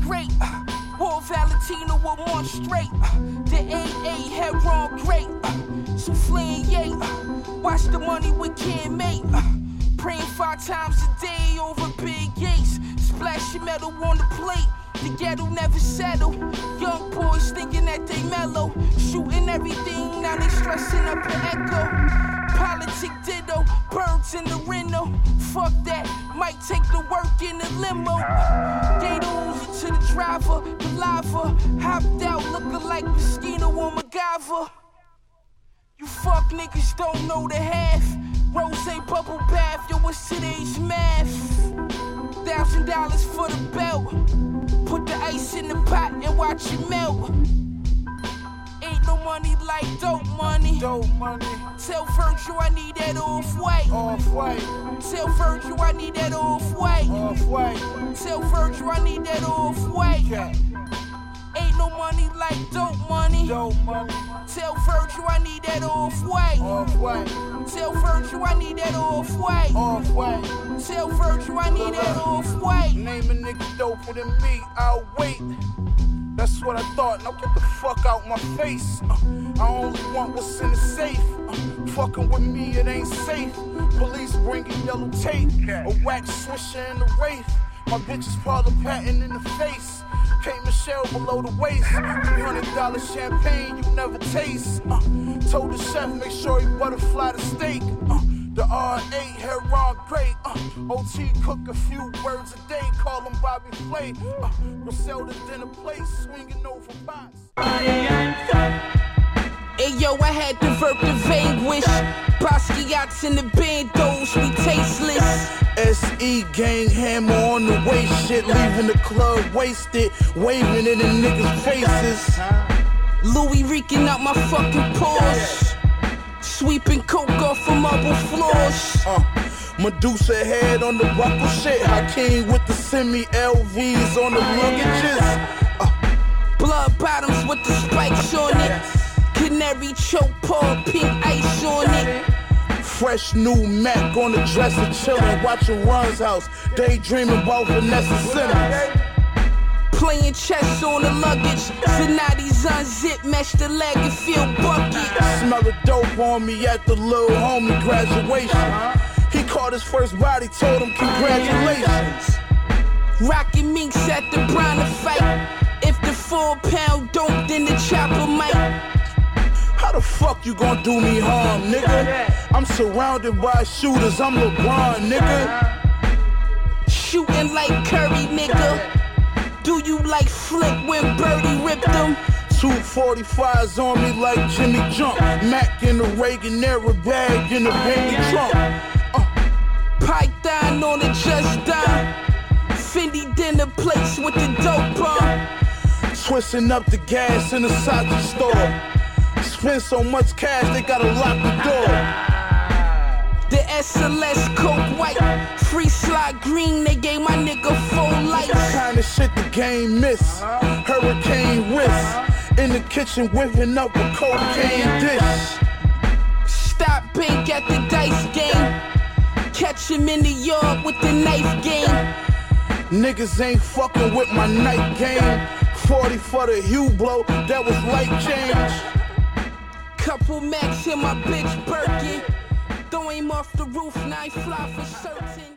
great. War Valentino with one straight. The AA head wrong great. Some fleeing yay. Watch the money we can't make. Praying 5 times a day over big gates. Splashing metal on the plate. The ghetto never settle. Young boys thinking that they mellow. Shooting everything, now they stressing up the echo. Politic ditto, birds in the Reno. Fuck that, might take the work in the limo. They don't to the driver, the lava. Hopped out looking like Moschino or MacGyver. You fuck niggas don't know the half. Rose bubble bath, yo, what's today's math? $1,000 for the belt. Put the ice in the pot and watch it melt. Ain't no money like dope money. Dope money. Tell Virgil I need that off-white. Off-white. Tell Virgil I need that off-white. Off-white. Tell Virgil I need that off-white. Yeah. Ain't no money like dope money. Dope money. Tell Virgil I need that off-white. Off-white. Tell Virgil I need that off-white. Off-white. Tell Virgil I need that off-white. Name a nigga doper than me, I'll wait. That's what I thought, now get the fuck out my face. I only want what's in the safe. Fucking with me, it ain't safe. Police bringing yellow tape. A wax swisher in the Wraith. My bitch is Paula Patton in the face. Kate Michelle below the waist. $300 champagne you never taste. Told the chef make sure he butterfly the steak. The R8 hair on great. OT cook a few words a day. Call him Bobby Flay. Griselda dinner place swinging over box. Hey yo, I had to verb the vanquish. Basquiat's in the bandos, we tasteless. SE gang hammer on the waist shit. Leaving the club wasted. Waving it in niggas' faces. Louis reeking out my fucking pores. Sweeping coke off of marble floors. Medusa head on the buckle shit. Hakeem with the semi-LVs on the luggages. Blood bottoms with the spikes on it. Canary choke paw, pink ice on it. Fresh new Mac on the dresser chillin'. Watching Ron's house. Daydreaming about Vanessa Simmons. Playing chess on the luggage. Zanotti's unzip, match the leg and feel bucket. Smell the dope on me at the little homie graduation. He caught his first body, told him congratulations. Rockin' minks at the Bronner fight. If the 4 pound dope, then the chopper might. How the fuck you gon' do me harm, nigga? I'm surrounded by shooters, I'm LeBron, nigga. Shooting like Curry, nigga. Do you like Flip when Birdie ripped them? 245s on me like Jimmy Jump. Mac in the Reagan era bag in the baby trunk. Python on the Just Dime. Fendi dinner plates with the dope on. Twisting up the gas in the Saatchi store. Spend so much cash they gotta lock the door. The SLS coke white, free slot green, they gave my nigga full lights. Kinda shit the game miss. Hurricane wrist. In the kitchen whipping up a cocaine dish. Stop bank at the dice game. Catch him in the yard with the knife game. Niggas ain't fucking with my night game. 40 for the Hugh blow, that was light change. Couple max in my bitch Birkin. Throw him off the roof, now I fly for certain.